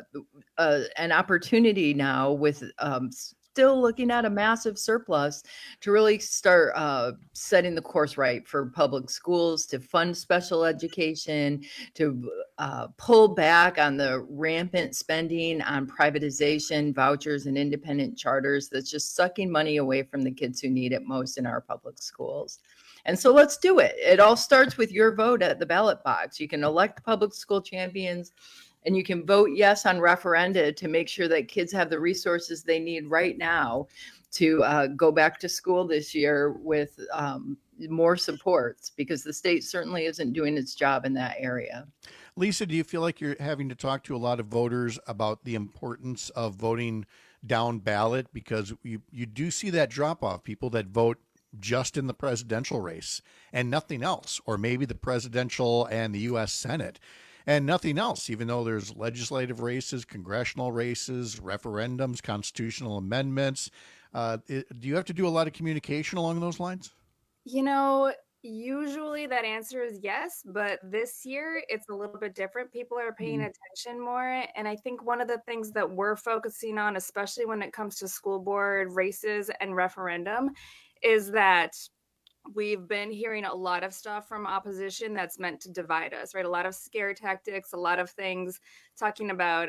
an opportunity now with still looking at a massive surplus to really start setting the course right for public schools, to fund special education, to pull back on the rampant spending on privatization, vouchers, and independent charters that's just sucking money away from the kids who need it most in our public schools. And so let's do it. It all starts with your vote at the ballot box. You can elect public school champions, and you can vote yes on referenda to make sure that kids have the resources they need right now to go back to school this year with more supports, because the state certainly isn't doing its job in that area. Lisa, do you feel like you're having to talk to a lot of voters about the importance of voting down ballot? Because you do see that drop off, people that vote just in the presidential race and nothing else, or maybe the presidential and the U.S. Senate and nothing else, even though there's legislative races, congressional races, referendums, constitutional amendments. Do you have to do a lot of communication along those lines? You know, usually that answer is yes, but this year it's a little bit different. People are paying attention more. And I think one of the things that we're focusing on, especially when it comes to school board races and referendum, is that we've been hearing a lot of stuff from opposition that's meant to divide us, right? A lot of scare tactics, a lot of things talking about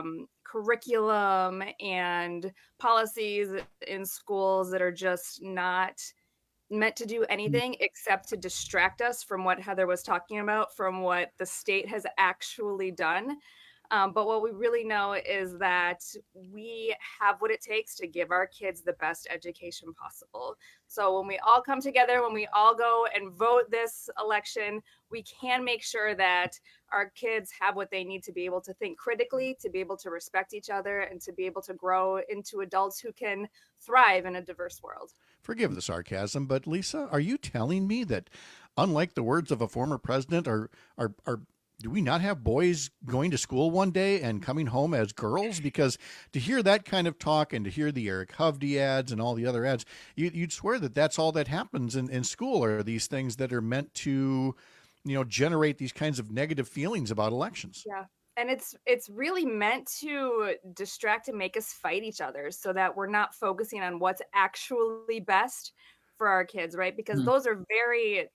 curriculum and policies in schools that are just not meant to do anything except to distract us from what Heather was talking about, from what the state has actually done. But what we really know is that we have what it takes to give our kids the best education possible. So when we all come together, when we all go and vote this election, we can make sure that our kids have what they need to be able to think critically, to be able to respect each other, and to be able to grow into adults who can thrive in a diverse world. Forgive the sarcasm, but Lisa, are you telling me that, unlike the words of a former president, do we not have boys going to school one day and coming home as girls? Because to hear that kind of talk and to hear the Eric Hovde ads and all the other ads, you'd swear that that's all that happens in school, are these things that are meant to, generate these kinds of negative feelings about elections. Yeah. And it's really meant to distract and make us fight each other so that we're not focusing on what's actually best for our kids, right? Because those are very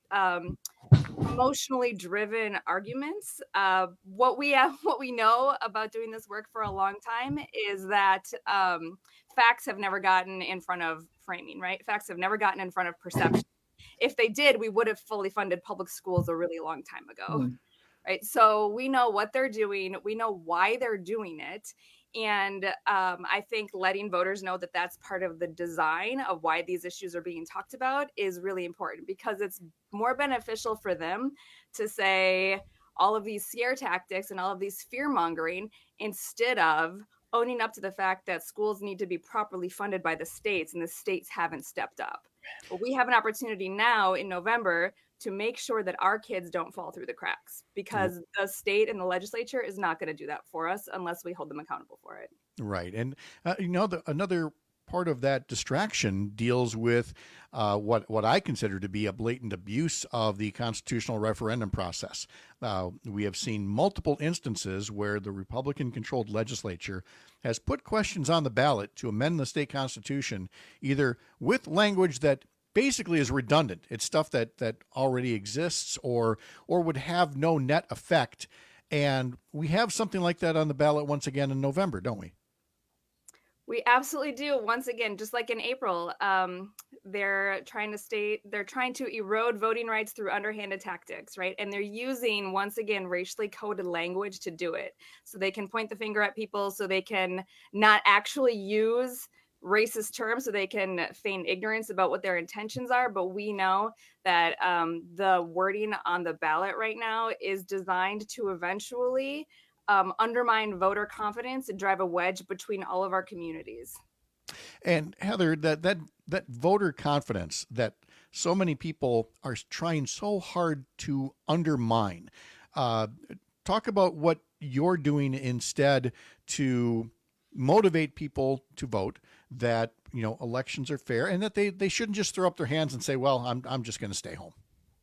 emotionally driven arguments. What we know about doing this work for a long time is that facts have never gotten in front of framing, right? Facts have never gotten in front of perception. If they did, we would have fully funded public schools a really long time ago. Right. So we know what they're doing. We know why they're doing it. And I think letting voters know that that's part of the design of why these issues are being talked about is really important, because it's more beneficial for them to say all of these scare tactics and all of these fear mongering instead of owning up to the fact that schools need to be properly funded by the states, and the states haven't stepped up. But we have an opportunity now in November to make sure that our kids don't fall through the cracks, because the state and the legislature is not going to do that for us unless we hold them accountable for it. Right. And, another part of that distraction deals with what I consider to be a blatant abuse of the constitutional referendum process. We have seen multiple instances where the Republican-controlled legislature has put questions on the ballot to amend the state constitution, either with language that basically is redundant. It's stuff that already exists or would have no net effect. And we have something like that on the ballot once again in November, don't we? We absolutely do. Once again, just like in April, they're trying to erode voting rights through underhanded tactics, right? And they're using, once again, racially coded language to do it. So they can point the finger at people, so they can not actually use racist terms, so they can feign ignorance about what their intentions are. But we know that the wording on the ballot right now is designed to eventually undermine voter confidence and drive a wedge between all of our communities. And Heather, that voter confidence that so many people are trying so hard to undermine. Talk about what you're doing instead to motivate people to vote, that elections are fair, and that they shouldn't just throw up their hands and say, well, I'm just going to stay home.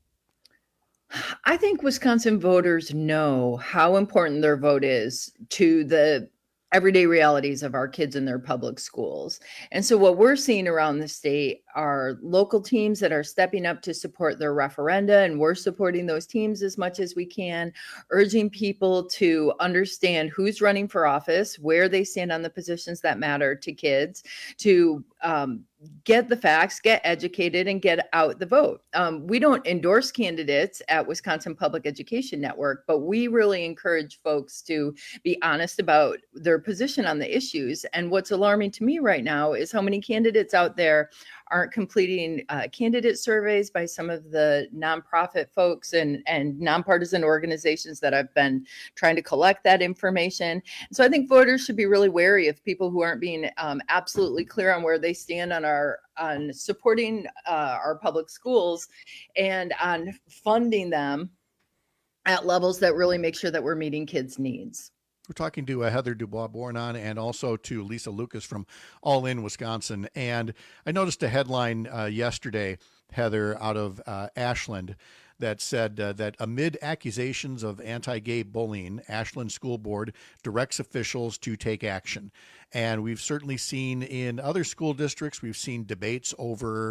I think Wisconsin voters know how important their vote is to the everyday realities of our kids in their public schools. And so what we're seeing around the state are local teams that are stepping up to support their referenda, and we're supporting those teams as much as we can, urging people to understand who's running for office, where they stand on the positions that matter to kids, to get the facts, get educated, and get out the vote. We don't endorse candidates at Wisconsin Public Education Network, but we really encourage folks to be honest about their position on the issues. And what's alarming to me right now is how many candidates out there aren't completing candidate surveys by some of the nonprofit folks and nonpartisan organizations that have been trying to collect that information. So I think voters should be really wary of people who aren't being absolutely clear on where they stand on supporting our public schools and on funding them at levels that really make sure that we're meeting kids' needs. We're talking to Heather Dubois-Bornon and also to Lisa Lucas from All In Wisconsin. And I noticed a headline yesterday, Heather, out of Ashland that said that amid accusations of anti-gay bullying, Ashland School Board directs officials to take action. And we've certainly seen in other school districts, we've seen debates over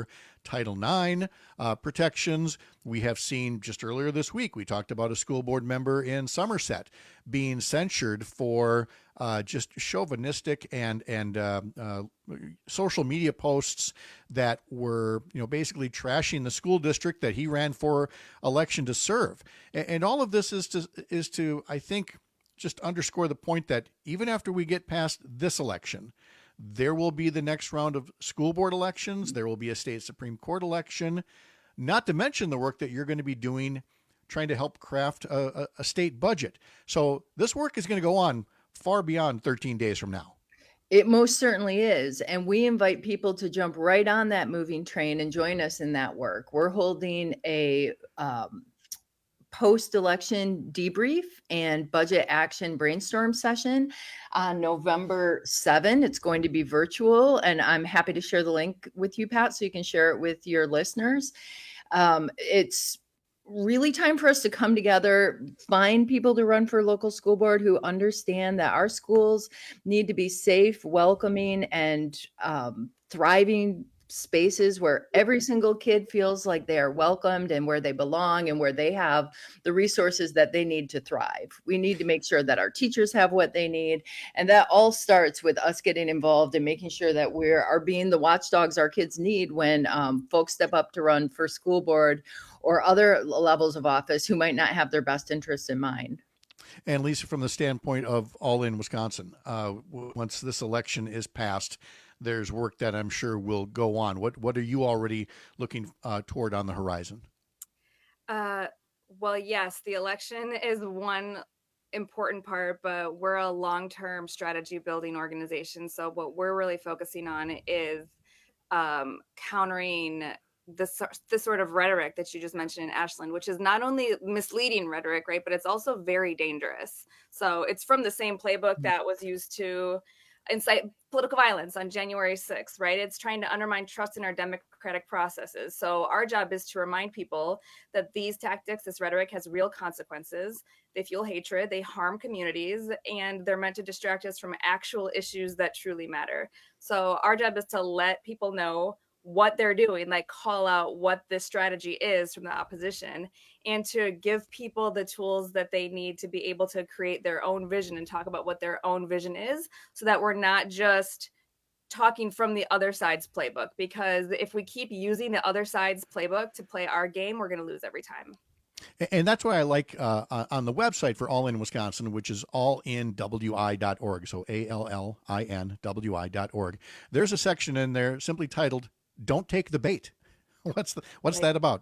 Title IX protections. We have seen just earlier this week, we talked about a school board member in Somerset being censured for just chauvinistic and social media posts that were, basically trashing the school district that he ran for election to serve. And all of this is to, I think, just underscore the point that even after we get past this election, there will be the next round of school board elections. There will be a state Supreme Court election, not to mention the work that you're going to be doing trying to help craft a state budget. So this work is going to go on far beyond 13 days from now. It most certainly is. And we invite people to jump right on that moving train and join us in that work. We're holding a post-election debrief and budget action brainstorm session on November 7. It's going to be virtual, and I'm happy to share the link with you, Pat, so you can share it with your listeners. It's really time for us to come together, find people to run for local school board who understand that our schools need to be safe, welcoming, and thriving spaces where every single kid feels like they are welcomed and where they belong and where they have the resources that they need to thrive. We need to make sure that our teachers have what they need. And that all starts with us getting involved and making sure that we are being the watchdogs our kids need when folks step up to run for school board or other levels of office who might not have their best interests in mind. And Lisa, from the standpoint of All In Wisconsin, once this election is passed, there's work that I'm sure will go on. What are you already looking toward on the horizon? Well, yes, the election is one important part, but we're a long-term strategy building organization. So what we're really focusing on is countering this sort of rhetoric that you just mentioned in Ashland, which is not only misleading rhetoric, right, but it's also very dangerous. So it's from the same playbook that was used to incite political violence on January 6th, right? It's trying to undermine trust in our democratic processes. So our job is to remind people that these tactics, this rhetoric has real consequences. They fuel hatred, they harm communities, and they're meant to distract us from actual issues that truly matter. So our job is to let people know what they're doing, like call out what this strategy is from the opposition, and to give people the tools that they need to be able to create their own vision and talk about what their own vision is, so that we're not just talking from the other side's playbook. Because if we keep using the other side's playbook to play our game, we're going to lose every time. And that's why I like on the website for All In Wisconsin, which is allinwi.org, so ALLINWI.org. There's a section in there simply titled "Don't Take the Bait." What's that about?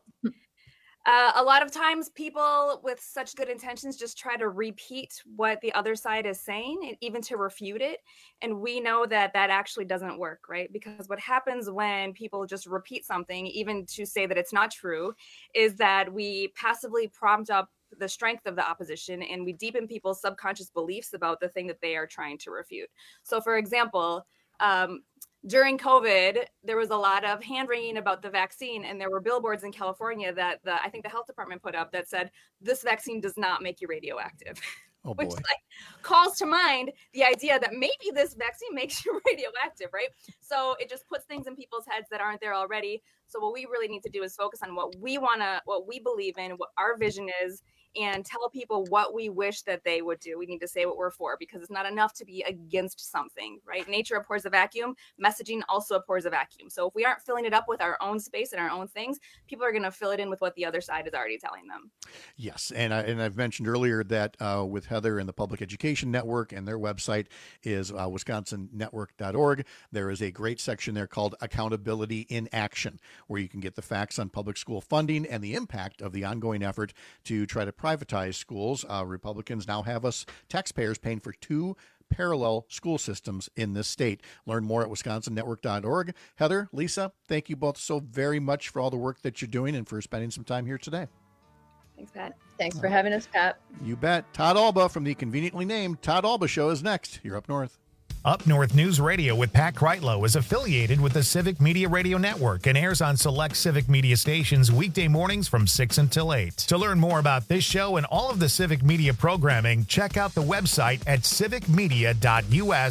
A lot of times people with such good intentions just try to repeat what the other side is saying, and even to refute it. And we know that actually doesn't work, right? Because what happens when people just repeat something, even to say that it's not true, is that we passively prompt up the strength of the opposition, and we deepen people's subconscious beliefs about the thing that they are trying to refute. So for example, during COVID, there was a lot of hand-wringing about the vaccine, and there were billboards in California that I think the health department put up that said, "This vaccine does not make you radioactive." Oh, boy. Which calls to mind the idea that maybe this vaccine makes you radioactive, right? So it just puts things in people's heads that aren't there already. So what we really need to do is focus on what we believe in, what our vision is, and tell people what we wish that they would do. We need to say what we're for, because it's not enough to be against something, right? Nature abhors a vacuum. Messaging also abhors a vacuum. So if we aren't filling it up with our own space and our own things, people are going to fill it in with what the other side is already telling them. Yes, and I've mentioned earlier that with Heather and the Public Education Network, and their website is wisconsonnetwork.org. There is a great section there called Accountability in Action, where you can get the facts on public school funding and the impact of the ongoing effort to try to privatize schools. Republicans now have us taxpayers paying for 2 parallel school systems in this state. Learn more at wisconsonnetwork.org. Heather, Lisa, thank you both so very much for all the work that you're doing and for spending some time here today. Thanks, Pat. Thanks for having us, Pat. You bet. Todd Alba from the conveniently named Todd Alba Show is next. You're Up North. Up North News Radio with Pat Kreitlow is affiliated with the Civic Media Radio Network and airs on select Civic Media stations weekday mornings from 6 until 8. To learn more about this show and all of the Civic Media programming, check out the website at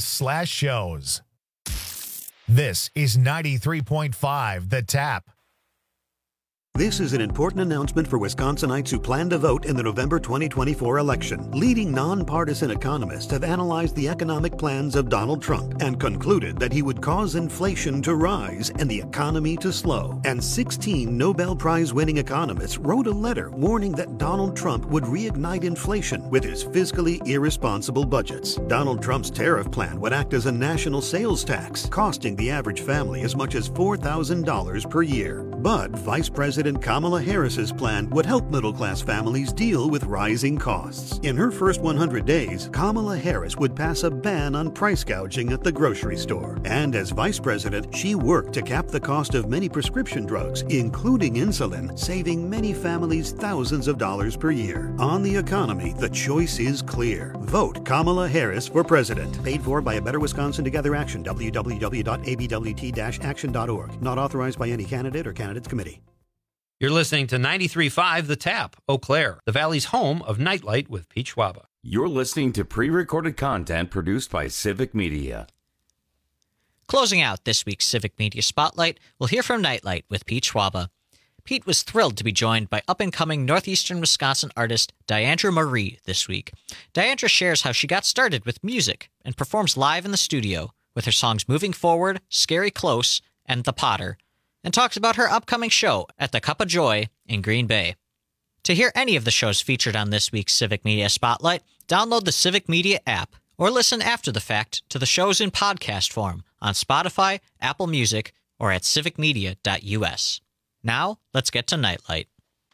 civicmedia.us/shows. This is 93.5 The Tap. This is an important announcement for Wisconsinites who plan to vote in the November 2024 election. Leading nonpartisan economists have analyzed the economic plans of Donald Trump and concluded that he would cause inflation to rise and the economy to slow. And 16 Nobel Prize-winning economists wrote a letter warning that Donald Trump would reignite inflation with his fiscally irresponsible budgets. Donald Trump's tariff plan would act as a national sales tax, costing the average family as much as $4,000 per year. But Vice President Kamala Harris's plan would help middle-class families deal with rising costs. In her first 100 days, Kamala Harris would pass a ban on price gouging at the grocery store. And as vice president, she worked to cap the cost of many prescription drugs, including insulin, saving many families thousands of dollars per year. On the economy, the choice is clear. Vote Kamala Harris for president. Paid for by A Better Wisconsin Together Action, www.abwt-action.org. Not authorized by any candidate or candidates committee. You're listening to 93.5 The Tap, Eau Claire, the Valley's home of Nightlight with Pete Schwaba. You're listening to pre-recorded content produced by Civic Media. Closing out this week's Civic Media Spotlight, we'll hear from Nightlight with Pete Schwaba. Pete was thrilled to be joined by up-and-coming northeastern Wisconsin artist Diandra Marie this week. Diandra shares how she got started with music and performs live in the studio with her songs Moving Forward, Scary Close, and The Potter, and talks about her upcoming show at the Cup of Joy in Green Bay. To hear any of the shows featured on this week's Civic Media Spotlight, download the Civic Media app or listen after the fact to the shows in podcast form on Spotify, Apple Music, or at civicmedia.us. Now, let's get to Nightlight.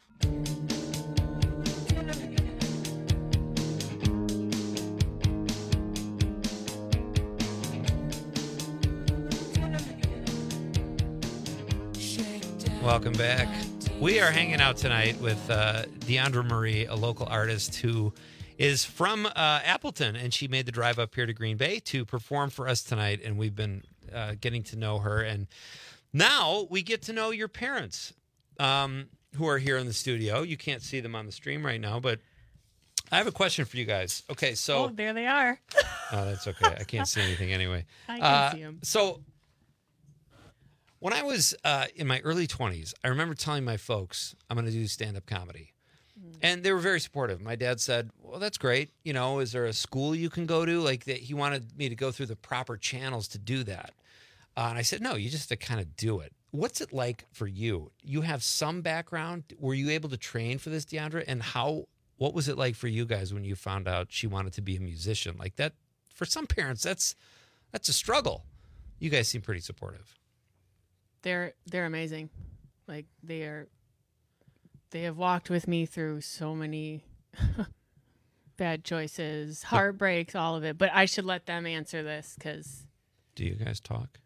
Welcome back. We are hanging out tonight with Diandra Marie, a local artist who is from Appleton, and she made the drive up here to Green Bay to perform for us tonight, and we've been getting to know her. And now we get to know your parents who are here in the studio. You can't see them on the stream right now, but I have a question for you guys. Okay, so... Oh, there they are. Oh, that's okay. I can't see anything anyway. I can see them. So... when I was in my early 20s, I remember telling my folks I'm going to do stand-up comedy. And they were very supportive. My dad said, well, that's great. You know, is there a school you can go to? Like, that he wanted me to go through the proper channels to do that. And I said, no, you just have to kind of do it. What's it like for you? You have some background. Were you able to train for this, Diandra? And what was it like for you guys when you found out she wanted to be a musician? Like that, for some parents, that's a struggle. You guys seem pretty supportive. They're amazing. Like they have walked with me through so many bad choices, heartbreaks, all of it. But I should let them answer this because. Do you guys talk?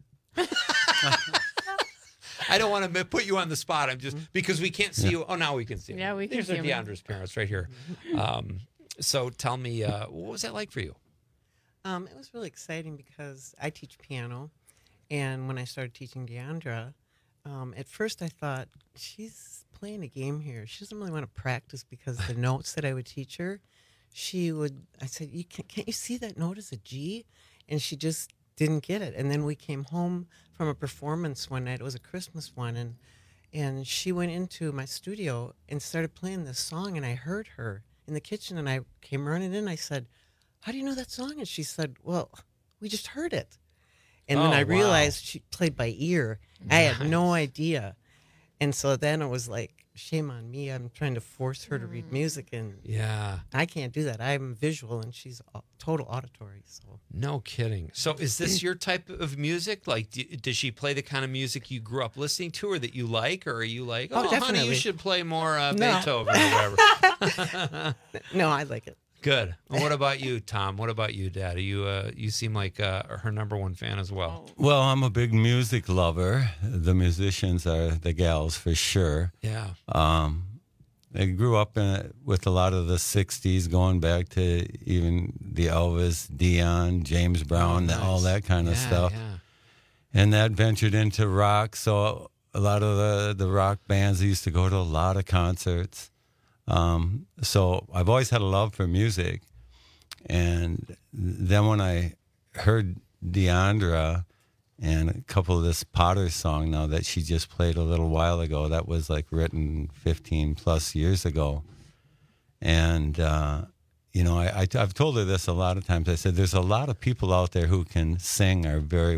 I don't want to put you on the spot. I'm just because we can't see you. Oh, now we can see you. Yeah, we can These see are Diandra's parents right here. So tell me, what was that like for you? It was really exciting because I teach piano. And when I started teaching Diandra, at first I thought, she's playing a game here. She doesn't really want to practice because the notes that I would teach her, I said, can't you see that note as a G? And she just didn't get it. And then we came home from a performance one night. It was a Christmas one. And she went into my studio and started playing this song. And I heard her in the kitchen. And I came running in. I said, how do you know that song? And she said, well, we just heard it. And then I realized she played by ear. Nice. I had no idea. And so then it was like, shame on me. I'm trying to force her to read music. And I can't do that. I'm visual and she's total auditory. So no kidding. So is this your type of music? Like, does she play the kind of music you grew up listening to or that you like? Or are you like, oh definitely. Honey, you should play more Beethoven or whatever? No, I like it. Good. And what about you, Tom? What about you, Dad? You seem like her number one fan as well. Well, I'm a big music lover. The musicians are the gals for sure. Yeah. I grew up with a lot of the 60s, going back to even the Elvis, Dion, James Brown, all that kind of stuff. Yeah. And that ventured into rock. So a lot of the rock bands, I used to go to a lot of concerts. So I've always had a love for music. And then when I heard Diandra And a couple of this Potter song now that she just played a little while ago, that was like written 15 plus years ago. And, I've told her this a lot of times. I said, there's a lot of people out there who can sing, are very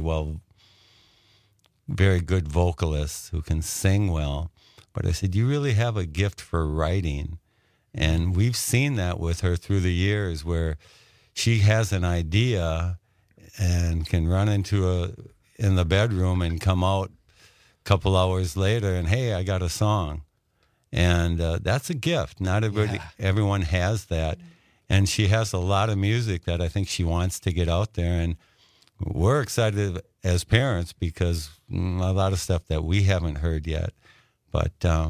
good vocalists who can sing well. But I said, you really have a gift for writing. And we've seen that with her through the years where she has an idea and can run in the bedroom and come out a couple hours later and, hey, I got a song. And that's a gift. Not everyone has that. And she has a lot of music that I think she wants to get out there. And we're excited as parents because a lot of stuff that we haven't heard yet. But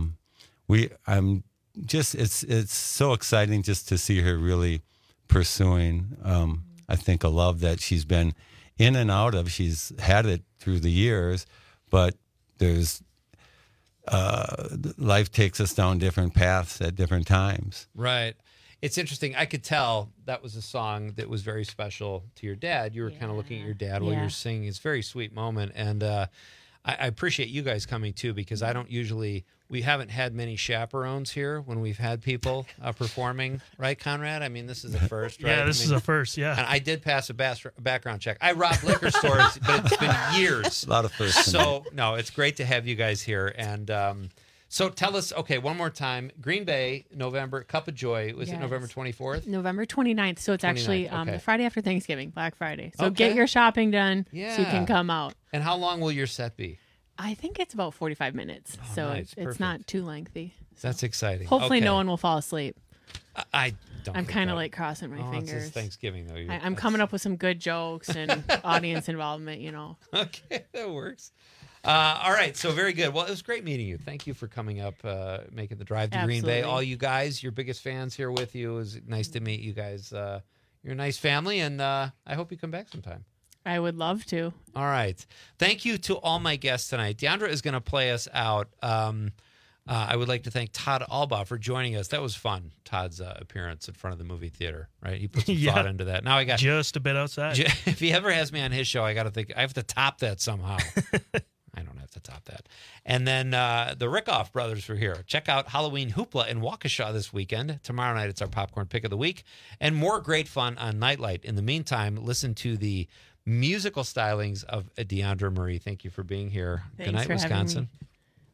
it's so exciting just to see her really pursuing, I think, a love that she's been in and out of. She's had it through the years, but there's life takes us down different paths at different times. Right. It's interesting. I could tell that was a song that was very special to your dad. You were kind of looking at your dad while you were singing. It's a very sweet moment. And I appreciate you guys coming, too, because we haven't had many chaperones here when we've had people performing. Right, Conrad? I mean, this is a first, right? Yeah, this is a first, yeah. And I did pass a background check. I robbed liquor stores, but it's been years. A lot of firsts. So, no, it's great to have you guys here. And so tell us, okay, one more time. Green Bay, November, Cup of Joy. Was it November 24th? November 29th. So it's actually the Friday after Thanksgiving, Black Friday. So Okay. get your shopping done so you can come out. And how long will your set be? I think it's about 45 minutes. So nice. it's not too lengthy. That's exciting. Hopefully Okay. no one will fall asleep. I don't. I'm think kind of that- like crossing my It's fingers. just Thanksgiving, though. I'm coming up with some good jokes and audience involvement, Okay, that works. All right, so very good. Well, it was great meeting you. Thank you for coming up, making the drive to Green Bay. Absolutely. All you guys, your biggest fans here with you. It was nice to meet you guys. You're a nice family, and I hope you come back sometime. I would love to. All right. Thank you to all my guests tonight. Deandra is going to play us out. I would like to thank Todd Albaugh for joining us. That was fun, Todd's appearance in front of the movie theater, right? He put some thought into that. Now I got just a bit outside. If he ever has me on his show, I got to think I have to top that somehow. I don't have to top that. And then the Rickoff brothers were here. Check out Halloween Hoopla in Waukesha this weekend. Tomorrow night, it's our popcorn pick of the week. And more great fun on Nightlight. In the meantime, listen to the musical stylings of Deandra Marie. Thank you for being here. Thanks Good night, for having Wisconsin. me.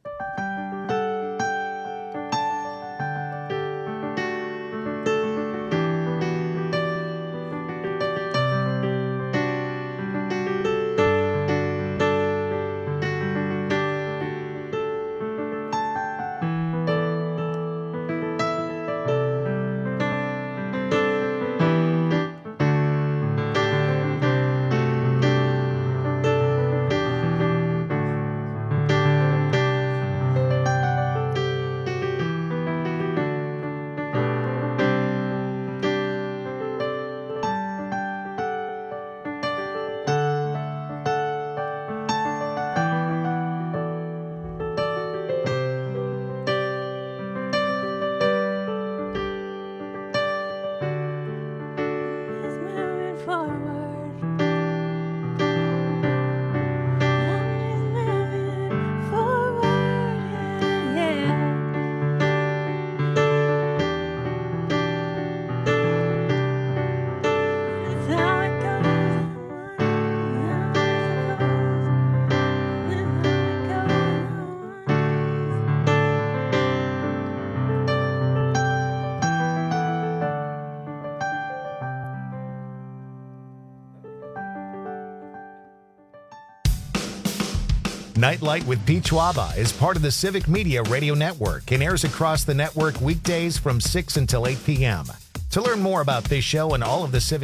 Nightlight with Pete Schwaba is part of the Civic Media Radio Network and airs across the network weekdays from 6 until 8 p.m. To learn more about this show and all of the Civic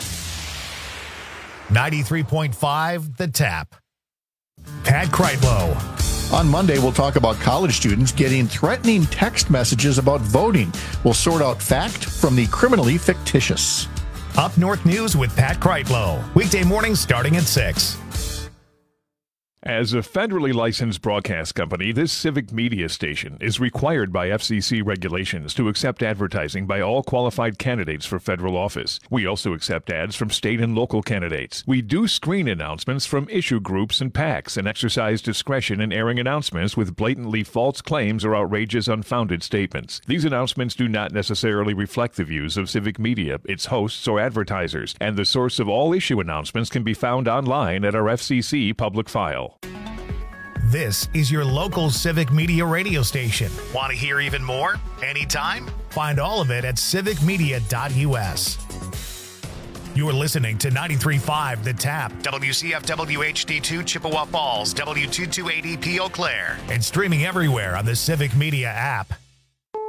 93.5 The Tap. Pat Kreitlow. On Monday, we'll talk about college students getting threatening text messages about voting. We'll sort out fact from the criminally fictitious. Up North News with Pat Kreitlow. Weekday mornings starting at 6. As a federally licensed broadcast company, this civic media station is required by FCC regulations to accept advertising by all qualified candidates for federal office. We also accept ads from state and local candidates. We do screen announcements from issue groups and PACs and exercise discretion in airing announcements with blatantly false claims or outrageous, unfounded statements. These announcements do not necessarily reflect the views of Civic Media, its hosts, or advertisers, and the source of all issue announcements can be found online at our FCC public file. This is your local Civic Media radio station. Want to hear even more? Anytime? Find all of it at civicmedia.us. You're listening to 93.5 The Tap, WCFW HD2 Chippewa Falls, W228EP Eau Claire, and streaming everywhere on the Civic Media app.